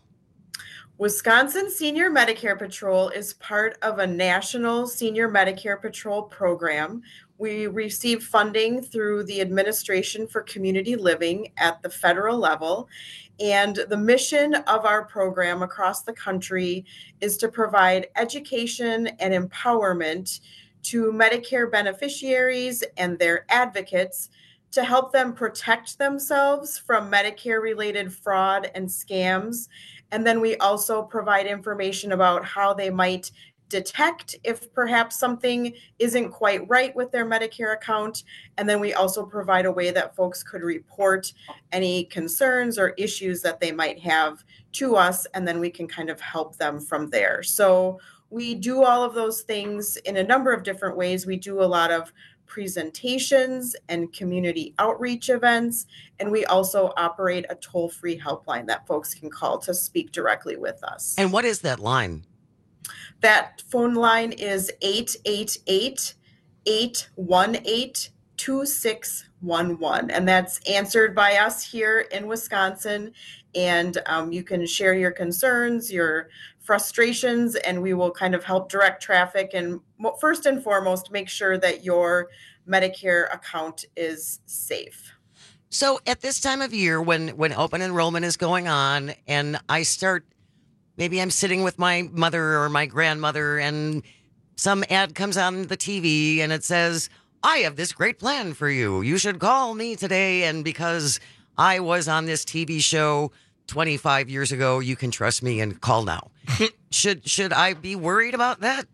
Wisconsin Senior Medicare Patrol is part of a national Senior Medicare Patrol program. We receive funding through the Administration for Community Living at the federal level. And the mission of our program across the country is to provide education and empowerment to Medicare beneficiaries and their advocates to help them protect themselves from Medicare-related fraud and scams. And then we also provide information about how they might detect if perhaps something isn't quite right with their Medicare account. And then we also provide a way that folks could report any concerns or issues that they might have to us, and then we can kind of help them from there. So we do all of those things in a number of different ways. We do a lot of presentations and community outreach events, and we also operate a toll-free helpline that folks can call to speak directly with us. And what is that line? That phone line is eight eight eight, eight one eight, two six one one, and that's answered by us here in Wisconsin. And um, you can share your concerns, your frustrations, and we will kind of help direct traffic and first and foremost, make sure that your Medicare account is safe. So at this time of year, when, when open enrollment is going on, and I start, maybe I'm sitting with my mother or my grandmother, and some ad comes on the T V and it says, I have this great plan for you. You should call me today. And because I was on this T V show twenty-five years ago, you can trust me and call now. should should I be worried about that?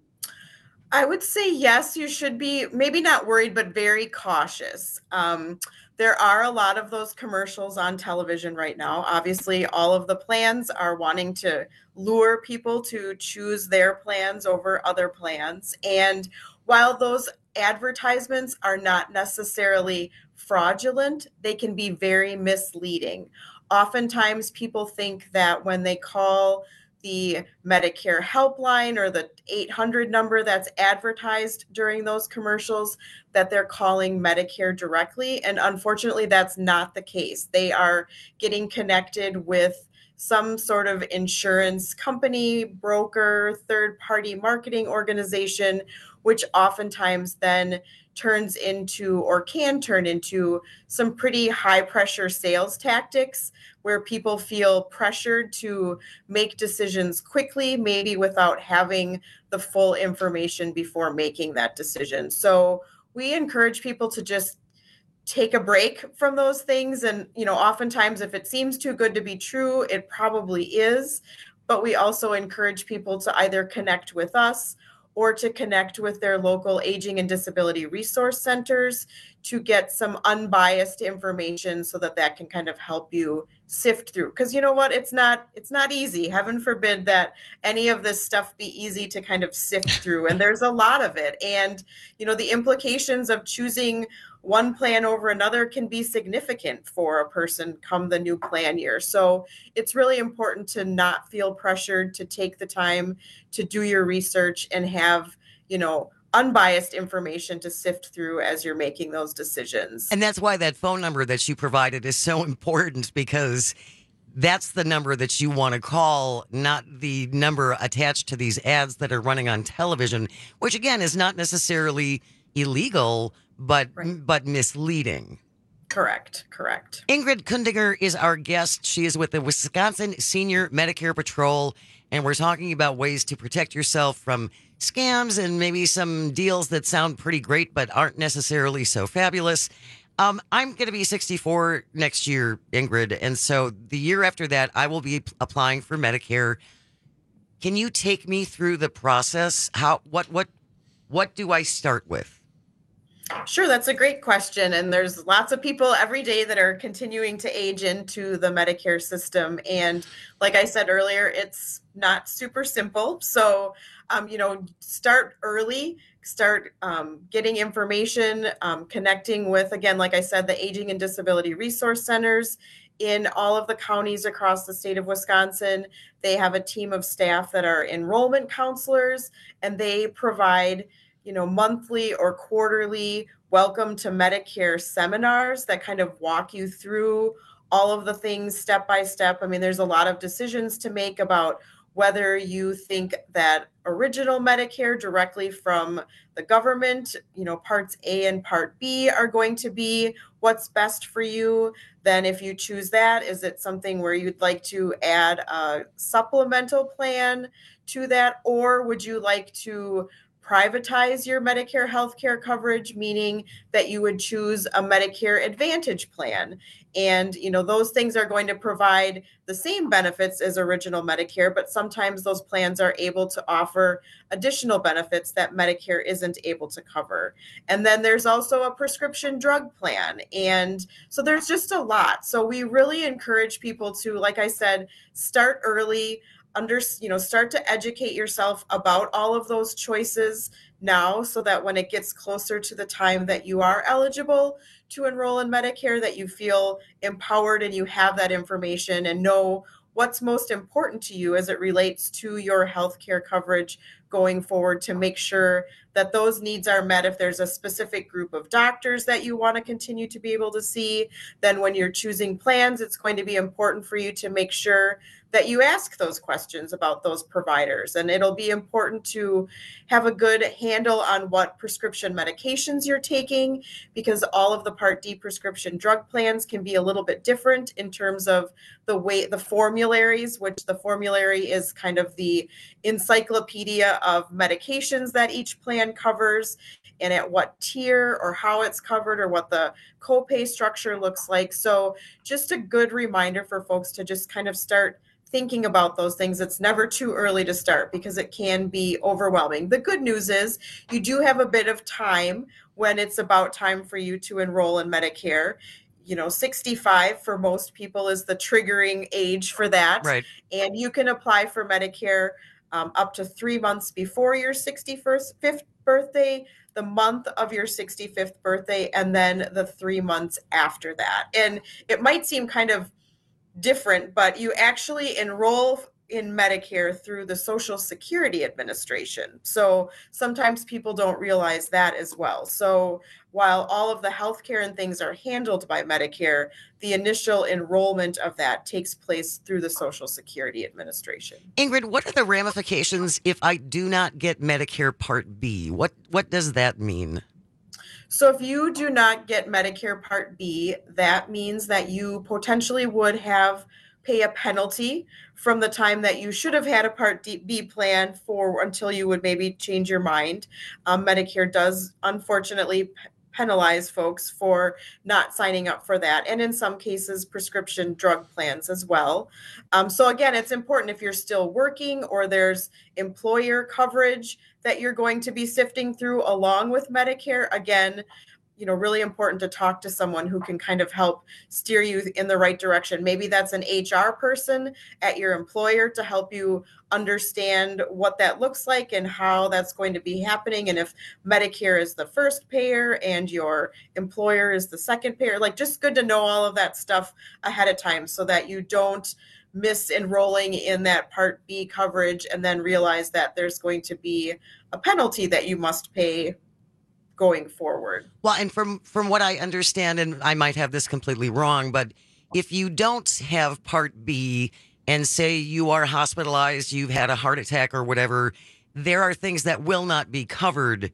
I would say yes, you should be maybe not worried, but very cautious. Um, there are a lot of those commercials on television right now. Obviously, all of the plans are wanting to lure people to choose their plans over other plans. And while those advertisements are not necessarily fraudulent, they can be very misleading. Oftentimes, people think that when they call the Medicare helpline or the eight hundred number that's advertised during those commercials, that they're calling Medicare directly. And unfortunately, that's not the case. They are getting connected with some sort of insurance company, broker, third-party marketing organization, which oftentimes then turns into or can turn into some pretty high-pressure sales tactics where people feel pressured to make decisions quickly, maybe without having the full information before making that decision. So we encourage people to just take a break from those things. And, you know, oftentimes if it seems too good to be true, it probably is. But we also encourage people to either connect with us or to connect with their local aging and disability resource centers to get some unbiased information so that that can kind of help you sift through. Because you know what, it's not it's not easy. Heaven forbid that any of this stuff be easy to kind of sift through. And there's a lot of it. And, you know, the implications of choosing one plan over another can be significant for a person come the new plan year. So it's really important to not feel pressured, to take the time to do your research and have, you know, unbiased information to sift through as you're making those decisions. And that's why that phone number that you provided is so important, because that's the number that you want to call, not the number attached to these ads that are running on television, which again is not necessarily illegal, but Right. but misleading. Correct, correct. Ingrid Kundinger is our guest. She is with the Wisconsin Senior Medicare Patrol, and we're talking about ways to protect yourself from scams and maybe some deals that sound pretty great but aren't necessarily so fabulous. Um, I'm going to be sixty-four next year, Ingrid, and so the year after that, I will be p- applying for Medicare. Can you take me through the process? How what what what do I start with? Sure, that's a great question. And there's lots of people every day that are continuing to age into the Medicare system. And like I said earlier, it's not super simple. So, um, you know, start early, start um, getting information, um, connecting with, again, like I said, the Aging and Disability Resource Centers in all of the counties across the state of Wisconsin. They have a team of staff that are enrollment counselors, and they provide you know, monthly or quarterly welcome to Medicare seminars that kind of walk you through all of the things step by step. I mean, there's a lot of decisions to make about whether you think that original Medicare directly from the government, you know, parts A and part B are going to be what's best for you. Then if you choose that, is it something where you'd like to add a supplemental plan to that? Or would you like to privatize your Medicare healthcare coverage, meaning that you would choose a Medicare Advantage plan? And, you know, those things are going to provide the same benefits as original Medicare, but sometimes those plans are able to offer additional benefits that Medicare isn't able to cover. And then there's also a prescription drug plan. And so there's just a lot. So we really encourage people to, like I said, start early, under, you know, start to educate yourself about all of those choices now, so that when it gets closer to the time that you are eligible to enroll in Medicare, that you feel empowered and you have that information and know what's most important to you as it relates to your healthcare coverage going forward, to make sure that those needs are met. If there's a specific group of doctors that you want to continue to be able to see, then when you're choosing plans, it's going to be important for you to make sure that you ask those questions about those providers. And it'll be important to have a good handle on what prescription medications you're taking, because all of the Part D prescription drug plans can be a little bit different in terms of the way the formularies, which the formulary is kind of the encyclopedia of medications that each plan covers, and at what tier or how it's covered or what the copay structure looks like. So just a good reminder for folks to just kind of start thinking about those things. It's never too early to start because it can be overwhelming. The good news is you do have a bit of time when it's about time for you to enroll in Medicare. You know, sixty-five for most people is the triggering age for that. Right. And you can apply for Medicare um, up to three months before your sixty-first, fifth birthday, the month of your sixty-fifth birthday, and then the three months after that. And it might seem kind of different, but you actually enroll in Medicare through the Social Security Administration. So sometimes people don't realize that as well. So while all of the healthcare and things are handled by Medicare, the initial enrollment of that takes place through the Social Security Administration. Ingrid, what are the ramifications if I do not get Medicare Part B? What what does that mean? So if you do not get Medicare Part B, that means that you potentially would have pay a penalty from the time that you should have had a Part D, B plan for until you would maybe change your mind. Um, Medicare does unfortunately p- penalize folks for not signing up for that, and in some cases prescription drug plans as well. Um, so again, it's important if you're still working or there's employer coverage that you're going to be sifting through along with Medicare. Again, you know, really important to talk to someone who can kind of help steer you in the right direction. Maybe that's an H R person at your employer to help you understand what that looks like and how that's going to be happening. And if Medicare is the first payer and your employer is the second payer, like just good to know all of that stuff ahead of time so that you don't miss enrolling in that Part B coverage and then realize that there's going to be a penalty that you must pay going forward. Well, and from from what I understand, and I might have this completely wrong, but if you don't have Part B and say you are hospitalized, you've had a heart attack or whatever, there are things that will not be covered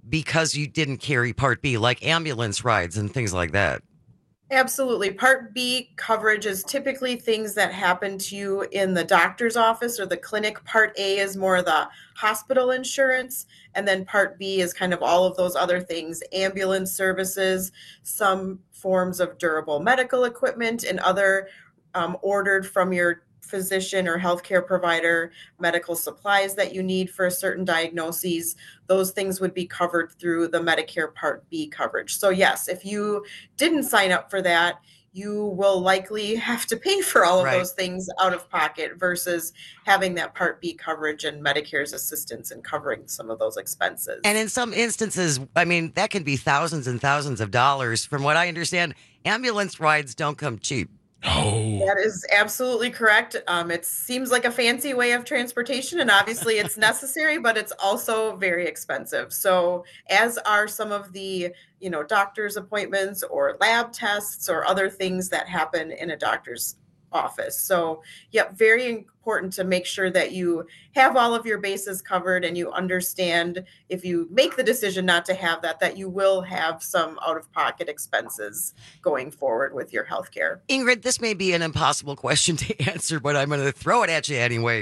because you didn't carry Part B, like ambulance rides and things like that. Absolutely. Part B coverage is typically things that happen to you in the doctor's office or the clinic. Part A is more the hospital insurance. And then Part B is kind of all of those other things, ambulance services, some forms of durable medical equipment, and other um, ordered from your physician or healthcare provider medical supplies that you need for certain diagnoses. Those things would be covered through the Medicare Part B coverage. So yes, if you didn't sign up for that, you will likely have to pay for all of Right. those things out of pocket versus having that Part B coverage and Medicare's assistance in covering some of those expenses. And in some instances, I mean, that can be thousands and thousands of dollars. From what I understand, ambulance rides don't come cheap. Oh, That is absolutely correct. Um, it seems like a fancy way of transportation, and obviously it's necessary, but it's also very expensive. So, as are some of the, you know, doctor's appointments or lab tests or other things that happen in a doctor's office. So, yep, very important to make sure that you have all of your bases covered and you understand if you make the decision not to have that, that you will have some out-of-pocket expenses going forward with your healthcare. Ingrid, this may be an impossible question to answer, but I'm going to throw it at you anyway.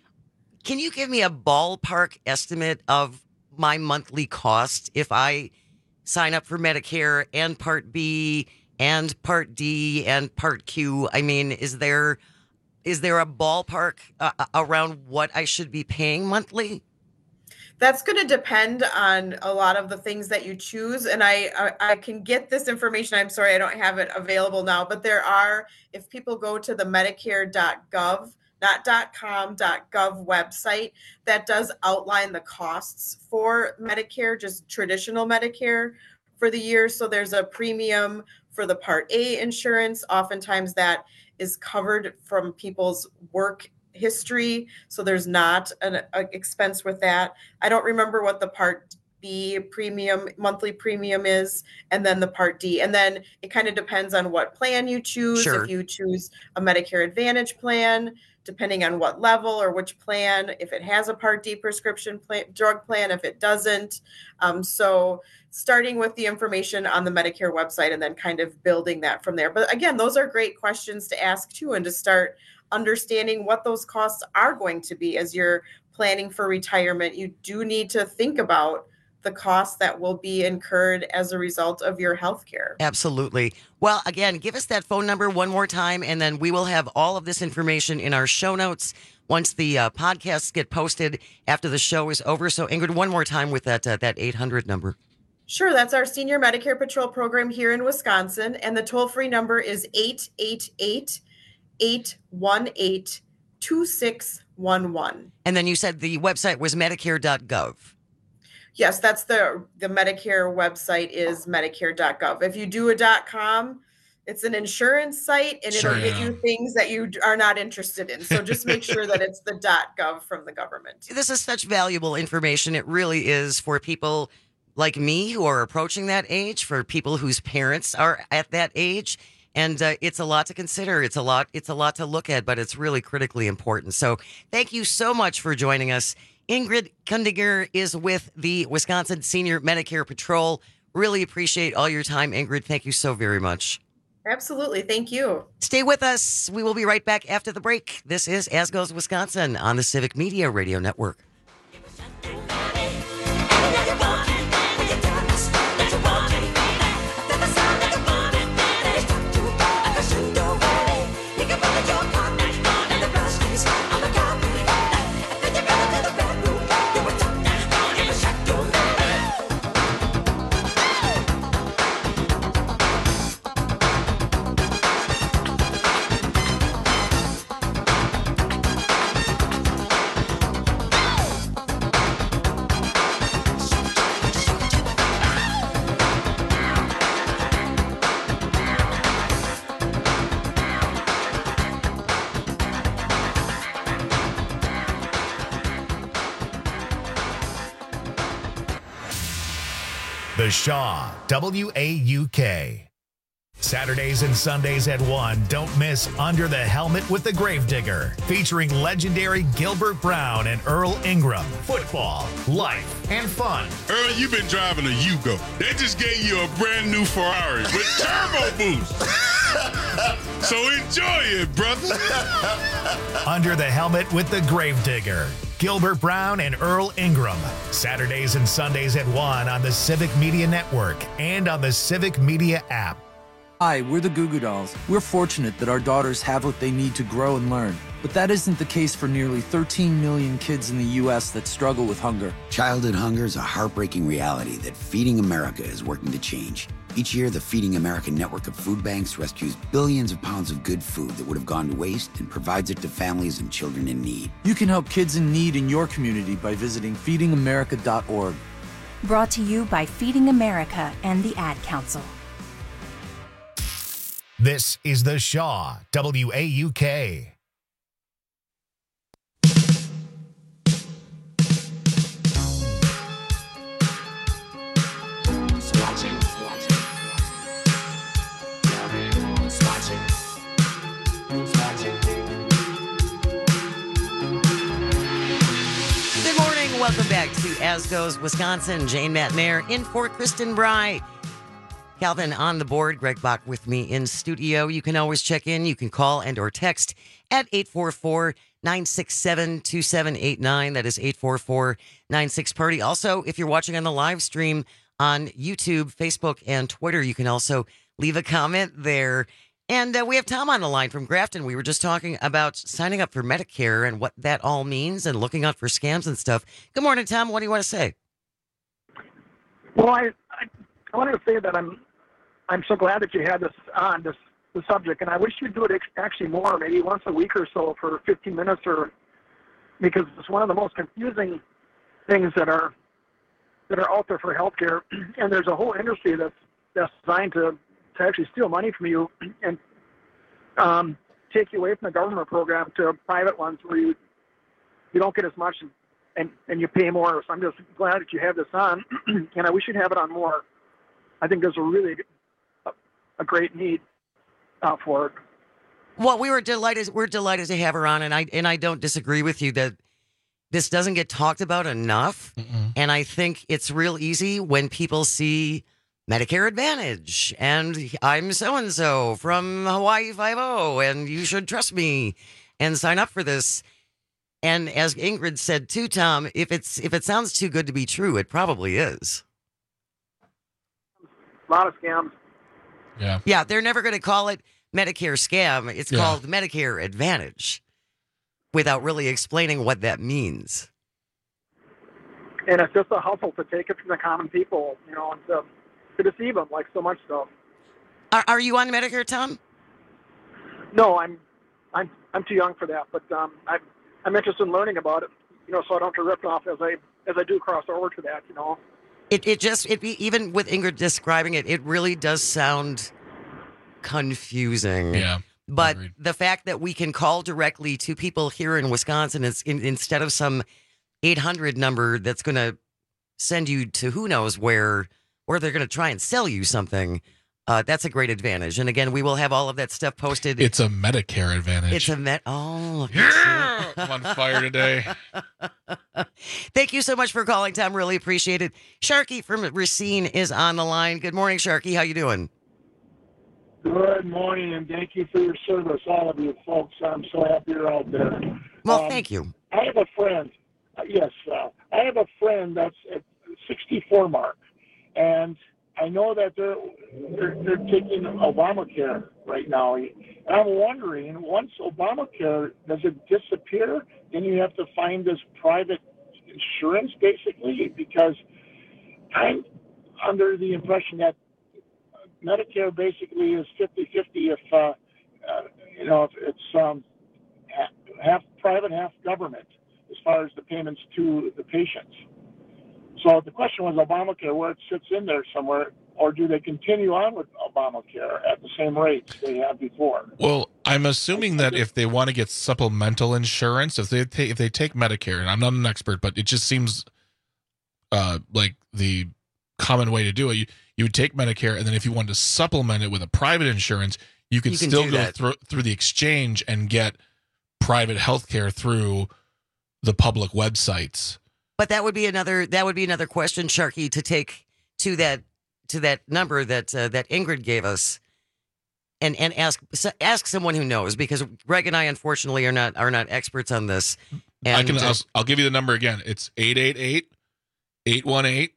Can you give me a ballpark estimate of my monthly cost if I sign up for Medicare and Part B and Part D and Part Q? I mean, is there is there a ballpark uh, around what I should be paying monthly? That's going to depend on a lot of the things that you choose. And I, I, I can get this information. I'm sorry, I don't have it available now, but there are, if people go to the medicare dot gov, not .com, .gov website, that does outline the costs for Medicare, just traditional Medicare for the year. So there's a premium for the Part A insurance. Oftentimes that is covered from people's work history. So there's not an a expense with that. I don't remember what the Part B premium, monthly premium is, and then the Part D. And then it kind of depends on what plan you choose. Sure. If you choose a Medicare Advantage plan, depending on what level or which plan, if it has a Part D prescription plan, drug plan, if it doesn't. Um, so starting with the information on the Medicare website and then kind of building that from there. But again, those are great questions to ask too, and to start understanding what those costs are going to be as you're planning for retirement. You do need to think about the costs that will be incurred as a result of your health care. Absolutely. Well, again, give us that phone number one more time, and then we will have all of this information in our show notes once the uh, podcasts get posted after the show is over. So, Ingrid, one more time with that uh, that eight hundred number. Sure, that's our Senior Medicare Patrol program here in Wisconsin, and the toll-free number is eight eight eight, eight one eight, two six one one. And then you said the website was medicare dot gov. Yes, that's the the Medicare website is medicare dot gov. If you do a .com, it's an insurance site, and it'll Sure, get yeah. you things that you are not interested in. So just make sure that it's the .gov from the government. This is such valuable information. It really is for people like me who are approaching that age, for people whose parents are at that age. And uh, it's a lot to consider. It's a lot. It's a lot to look at, but it's really critically important. So thank you so much for joining us. Ingrid Kundinger is with the Wisconsin Senior Medicare Patrol. Really appreciate all your time, Ingrid. Thank you so very much. Absolutely. Thank you. Stay with us. We will be right back after the break. This is As Goes Wisconsin on the Civic Media Radio Network. The Shaw, W A U K. Saturdays and Sundays at one, don't miss Under the Helmet with the Gravedigger, featuring legendary Gilbert Brown and Earl Ingram. Football, life, and fun. Earl, you've been driving a Yugo. They just gave you a brand new Ferrari with turbo boost. So enjoy it, brother. Under the Helmet with the Gravedigger. Gilbert Brown and Earl Ingram. Saturdays and Sundays at one on the Civic Media Network and on the Civic Media app. Hi, we're the Goo Goo Dolls. We're fortunate that our daughters have what they need to grow and learn. But that isn't the case for nearly thirteen million kids in the U S that struggle with hunger. Childhood hunger is a heartbreaking reality that Feeding America is working to change. Each year, the Feeding America network of food banks rescues billions of pounds of good food that would have gone to waste and provides it to families and children in need. You can help kids in need in your community by visiting feeding america dot org. Brought to you by Feeding America and the Ad Council. This is The Shaw, W A U K. Good morning. Welcome back to As Goes Wisconsin. Jane McNair in for Kristen Bry. Calvin on the board. Greg Bach with me in studio. You can always check in. You can call and or text at eight four four, nine six seven, two seven eight nine. That is eight four four, nine six, party. Also, if you're watching on the live stream on YouTube, Facebook, and Twitter, you can also leave a comment there. And uh, we have Tom on the line from Grafton. We were just talking about signing up for Medicare and what that all means and looking out for scams and stuff. Good morning, Tom. What do you want to say? Well, I, I, I wanted to say that I'm I'm so glad that you had this on, this the subject, and I wish you'd do it ex- actually more, maybe once a week or so for fifteen minutes, or because it's one of the most confusing things that are that are out there for healthcare, and there's a whole industry that's that's designed to, to actually steal money from you and um, take you away from the government program to private ones where you you don't get as much and, and, and you pay more. So I'm just glad that you have this on, and I wish you'd have it on more. I think there's a really a, a great need uh, for it. Well, we were delighted. We're delighted to have her on, and I and I don't disagree with you that this doesn't get talked about enough. Mm-mm. And I think it's real easy when people see Medicare Advantage and I'm so and so from Hawaii Five-O, and you should trust me and sign up for this. And as Ingrid said too, Tom, if it's if it sounds too good to be true, it probably is. A lot of scams. Yeah. Yeah, they're never going to call it Medicare scam. It's Yeah. called Medicare Advantage without really explaining what that means. And it's just a hustle to take it from the common people, you know, and to, to deceive them like so much stuff. Are, are you on Medicare, Tom? No, I'm, I'm, I'm too young for that. But um, I'm, I'm interested in learning about it, you know, so I don't have to rip off as I, as I do cross over to that, you know. It it just it even with Ingrid describing it, it really does sound confusing. Yeah. But the fact that we can call directly to people here in Wisconsin is in, instead of some eight hundred number that's going to send you to who knows where, or they're going to try and sell you something. Uh, that's a great advantage. And again, we will have all of that stuff posted. It's a Medicare Advantage. It's a met. Oh, yeah! I'm on fire today. Thank you so much for calling, Tom. Really appreciate it. Sharky from Racine is on the line. Good morning, Sharky. How you doing? Good morning, and thank you for your service, all of you folks. I'm so happy you're out there. Well, um, thank you. I have a friend. Uh, yes, uh, I have a friend that's at sixty-four mark, and I know that they're, they're they're taking Obamacare right now. And I'm wondering, once Obamacare, does it disappear? Then you have to find this private insurance, basically, because I'm under the impression that Medicare basically is fifty-fifty if, uh, uh, you know, if it's um, half private, half government as far as the payments to the patients. So the question was Obamacare, where it sits in there somewhere, or do they continue on with Obamacare at the same rates they had before? Well, I'm assuming that if they want to get supplemental insurance, if they take, if they take Medicare, and I'm not an expert, but it just seems uh, like the common way to do it. You, you would take Medicare, and then if you wanted to supplement it with a private insurance, you could You can still do go that. through through the exchange and get private health care through the public websites. But that would be another that would be another question, Sharky, to take to that to that number that uh, that Ingrid gave us, and and ask ask someone who knows, because Greg and I unfortunately are not are not experts on this. And I can uh, I'll, I'll give you the number again. It's eight eight eight, eight one eight,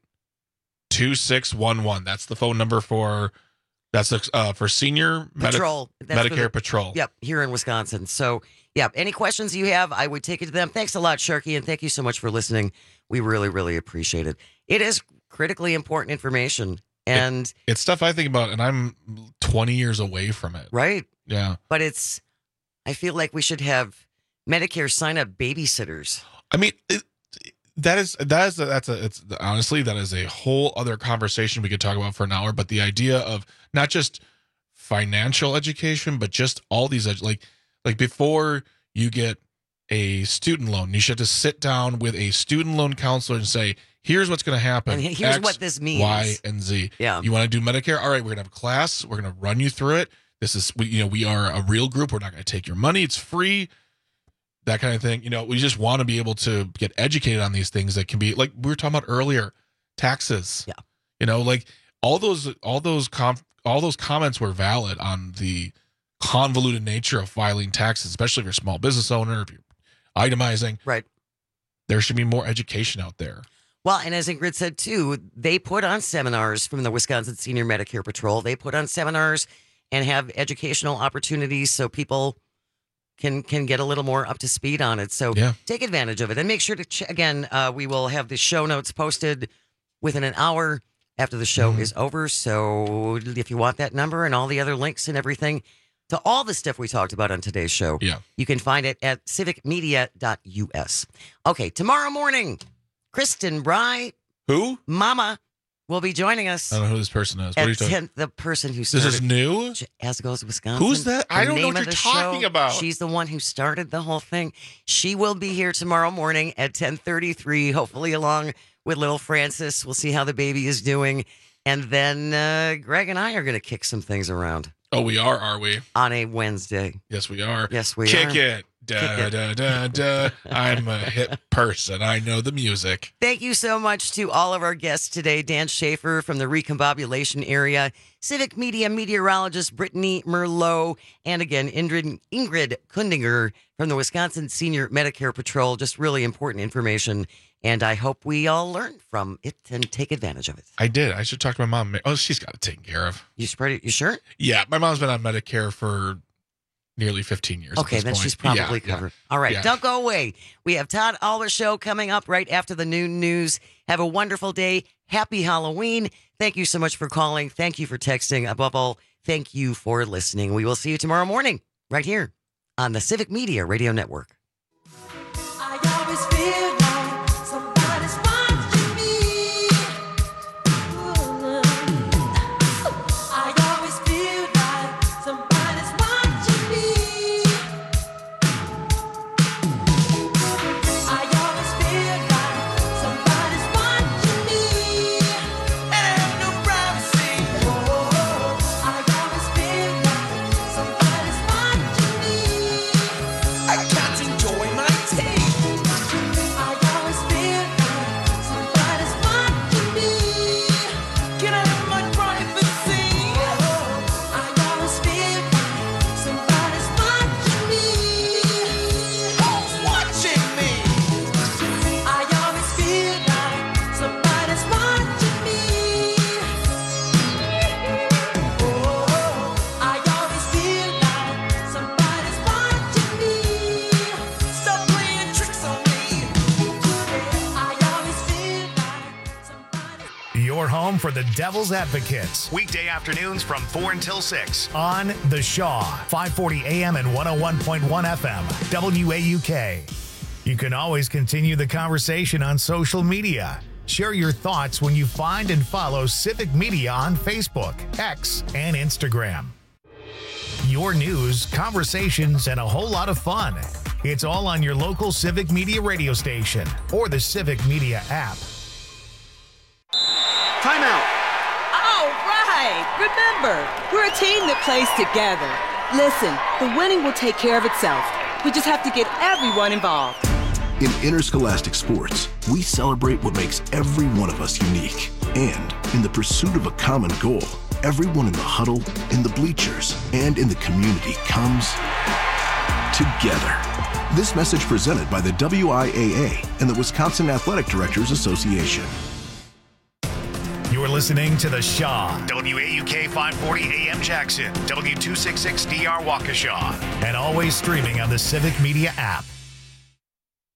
two six one one. That's the phone number for that's uh, for senior Patrol. Medi- That's for Medicare the- Patrol. Yep, here in Wisconsin. So, yeah, any questions you have, I would take it to them. Thanks a lot, Sharky, and thank you so much for listening. We really, really appreciate it. It is critically important information, and It- it's stuff I think about, and I'm twenty years away from it. right, Yeah. but it's. I feel like we should have Medicare sign up babysitters. I mean, it, that is that is that's a it's honestly that is a whole other conversation we could talk about for an hour. But the idea of not just financial education, but just all these edu- like like before you get a student loan, you should have to sit down with a student loan counselor and say, "Here's what's going to happen. And here's X, what this means. Y, and Z. Yeah. You want to do Medicare? All right, we're going to have a class. We're going to run you through it. This is we, you know we are a real group. We're not going to take your money. It's free." That kind of thing. You know, we just want to be able to get educated on these things that can be like we were talking about earlier, taxes. Yeah. You know, like all those all those com- all those comments were valid on the convoluted nature of filing taxes, especially if you're a small business owner, if you're itemizing. Right. There should be more education out there. Well, and as Ingrid said too, they put on seminars from the Wisconsin Senior Medicare Patrol. They put on seminars and have educational opportunities so people can can get a little more up to speed on it. So Yeah. take advantage of it, and make sure to ch- again. Uh, we will have the show notes posted within an hour after the show is over. So if you want that number and all the other links and everything to all the stuff we talked about on today's show, Yeah. you can find it at civic media dot u s. Okay, tomorrow morning, Kristen Bry, Who? Mama, will be joining us. I don't know who this person is. What are you At talking? ten, the person who This started is new? As Goes Wisconsin. Who's that? I The don't know name what of you're the talking show. about. She's the one who started the whole thing. She will be here tomorrow morning at ten thirty-three, hopefully along with little Francis. We'll see how the baby is doing. And then uh, Greg and I are going to kick some things around Oh, we are, are we? on a Wednesday. Yes, we are. Yes, we Kick are. it. Da, Kick it. da, da, da. I'm a hip person. I know the music. Thank you so much to all of our guests today. Dan Schaefer from the Recombobulation area, Civic Media meteorologist Brittany Merlot, and again, Ingrid, Ingrid Kundinger from the Wisconsin Senior Medicare Patrol. Just really important information, and I hope we all learn from it and take advantage of it. I did. I should talk to my mom. Oh, she's got it taken care of. You spread it? You sure? Yeah, my mom's been on Medicare for nearly fifteen years. at Okay, this then point. she's probably Yeah, yeah. covered. All right, Yeah. don't go away. We have Todd Aller Show coming up right after the noon news. Have a wonderful day. Happy Halloween. Thank you so much for calling. Thank you for texting. Above all, thank you for listening. We will see you tomorrow morning right here on the Civic Media Radio Network. I always feel like somebody's watching me. I always feel like somebody's watching me. I always feel like somebody's watching me. And I have no privacy. I always feel like somebody's watching me. I can't enjoy my tea. I always feel like somebody's watching me. Can I have my privacy? I always feel like somebody's watching me. Who's watching me? I always feel like somebody's watching me. I always feel like somebody's watching me. Stop playing tricks on me. I always feel like Your home for the Devil's Advocates. Weekday afternoons from four until six on The Shaw, five forty A M and one oh one point one F M, W A U K. You can always continue the conversation on social media. Share your thoughts when you find and follow Civic Media on Facebook, X, and Instagram. Your news, conversations, and a whole lot of fun. It's all on your local Civic Media radio station or the Civic Media app. Timeout. Oh, right. Remember, we're a team that plays together. Listen, the winning will take care of itself. We just have to get everyone involved. In interscholastic sports, we celebrate what makes every one of us unique. And in the pursuit of a common goal, everyone in the huddle, in the bleachers, and in the community comes together. This message presented by the W I A A and the Wisconsin Athletic Directors Association. You're listening to The Shaw, W A U K five forty A M Jackson, W two sixty-six D R Waukesha, and always streaming on the Civic Media app.